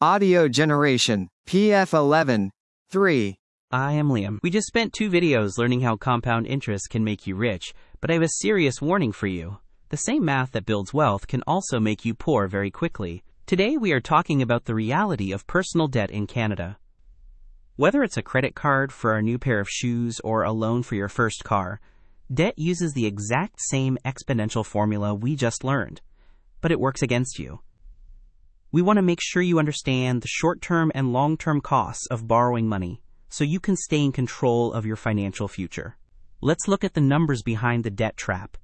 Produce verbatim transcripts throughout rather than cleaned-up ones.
Audio generation, P F eleven, three. I am Liam. We just spent two videos learning how compound interest can make you rich, but I have a serious warning for you. The same math that builds wealth can also make you poor very quickly. Today we are talking about the reality of personal debt in Canada. Whether it's a credit card for a new pair of shoes or a loan for your first car, debt uses the exact same exponential formula we just learned, but it works against you. We want to make sure you understand the short-term and long-term costs of borrowing money so you can stay in control of your financial future. Let's look at the numbers behind the debt trap.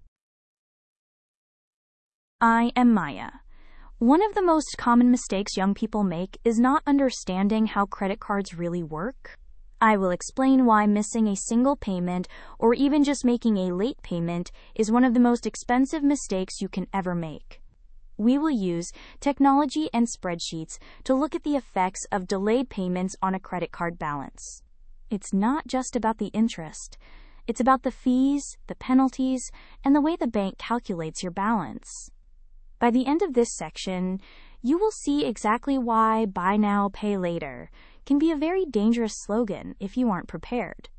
I am Maya. One of the most common mistakes young people make is not understanding how credit cards really work. I will explain why missing a single payment or even just making a late payment is one of the most expensive mistakes you can ever make. We will use technology and spreadsheets to look at the effects of delayed payments on a credit card balance. It's not just about the interest. It's about the fees, the penalties, and the way the bank calculates your balance. By the end of this section, you will see exactly why buy now, pay later can be a very dangerous slogan if you aren't prepared.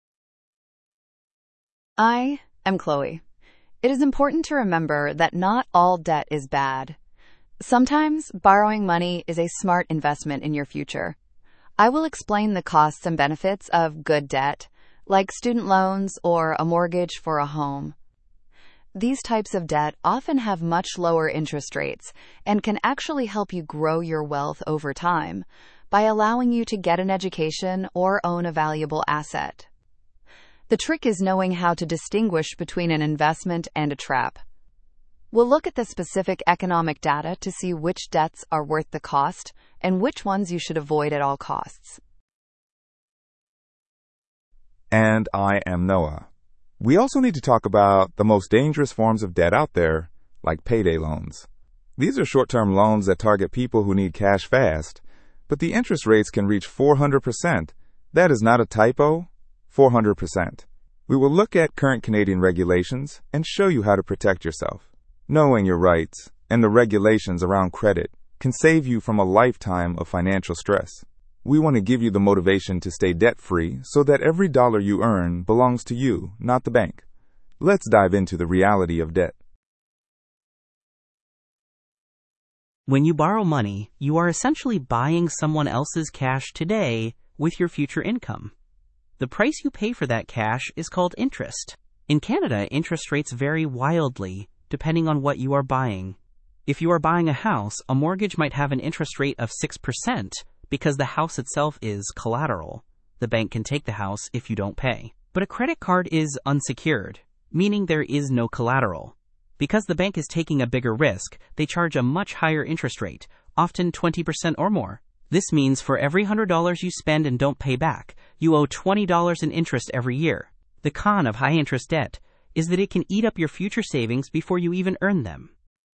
I am Chloe. It is important to remember that not all debt is bad. Sometimes borrowing money is a smart investment in your future. I will explain the costs and benefits of good debt, like student loans or a mortgage for a home. These types of debt often have much lower interest rates and can actually help you grow your wealth over time by allowing you to get an education or own a valuable asset. The trick is knowing how to distinguish between an investment and a trap. We'll look at the specific economic data to see which debts are worth the cost and which ones you should avoid at all costs. And I am Noah. We also need to talk about the most dangerous forms of debt out there, like payday loans. These are short-term loans that target people who need cash fast, but the interest rates can reach four hundred percent. That is not a typo. four hundred percent. We will look at current Canadian regulations and show you how to protect yourself. Knowing your rights and the regulations around credit can save you from a lifetime of financial stress. We want to give you the motivation to stay debt-free so that every dollar you earn belongs to you, not the bank. Let's dive into the reality of debt. When you borrow money, you are essentially buying someone else's cash today with your future income. The price you pay for that cash is called interest. In Canada, interest rates vary wildly depending on what you are buying. If you are buying a house, a mortgage might have an interest rate of six percent because the house itself is collateral. The bank can take the house if you don't pay. But a credit card is unsecured, meaning there is no collateral. Because the bank is taking a bigger risk, they charge a much higher interest rate, often twenty percent or more. This means for every one hundred dollars you spend and don't pay back, you owe twenty dollars in interest every year. The con of high-interest debt is that it can eat up your future savings before you even earn them.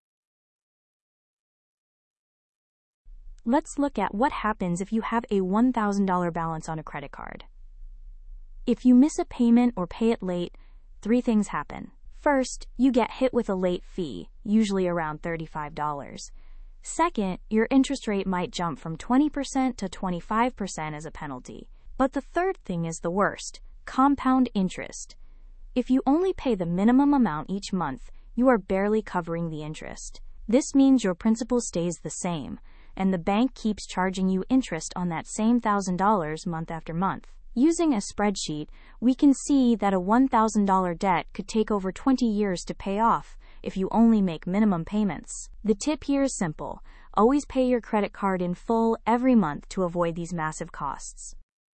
Let's look at what happens if you have a one thousand dollars balance on a credit card. If you miss a payment or pay it late, three things happen. First, you get hit with a late fee, usually around thirty-five dollars. Second, your interest rate might jump from twenty percent to twenty-five percent as a penalty. But the third thing is the worst: compound interest. If you only pay the minimum amount each month, you are barely covering the interest. This means your principal stays the same, and the bank keeps charging you interest on that same one thousand dollars month after month. Using a spreadsheet, we can see that a one thousand dollars debt could take over twenty years to pay off if you only make minimum payments. The tip here is simple: always pay your credit card in full every month to avoid these massive costs.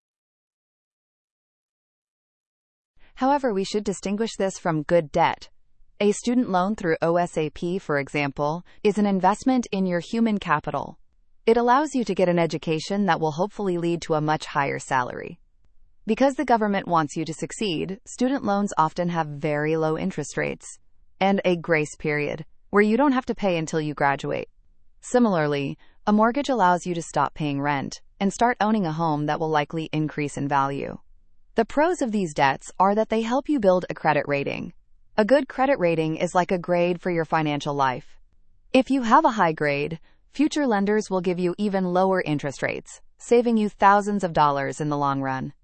However, we should distinguish this from good debt. A student loan through O S A P, for example, is an investment in your human capital. It allows you to get an education that will hopefully lead to a much higher salary. Because the government wants you to succeed, student loans often have very low interest rates and a grace period where you don't have to pay until you graduate. Similarly, a mortgage allows you to stop paying rent and start owning a home that will likely increase in value. The pros of these debts are that they help you build a credit rating. A good credit rating is like a grade for your financial life. If you have a high grade, Future lenders will give you even lower interest rates, saving you thousands of dollars in the long run.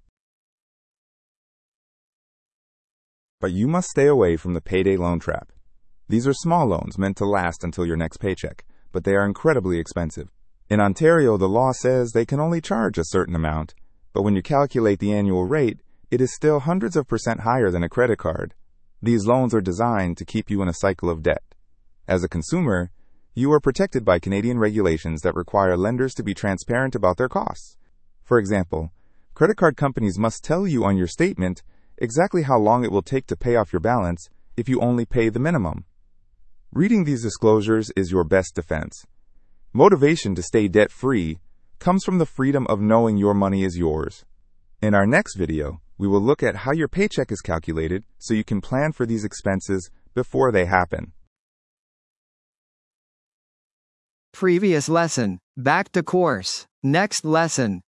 But you must stay away from the payday loan trap. These are small loans meant to last until your next paycheck, but they are incredibly expensive. In Ontario, the law says they can only charge a certain amount, but when you calculate the annual rate, it is still hundreds of percent higher than a credit card. These loans are designed to keep you in a cycle of debt. As a consumer, you are protected by Canadian regulations that require lenders to be transparent about their costs. For example, credit card companies must tell you on your statement exactly how long it will take to pay off your balance if you only pay the minimum. Reading these disclosures is your best defense. Motivation to stay debt-free comes from the freedom of knowing your money is yours. In our next video, we will look at how your paycheck is calculated so you can plan for these expenses before they happen. Previous lesson. Back to course. Next lesson.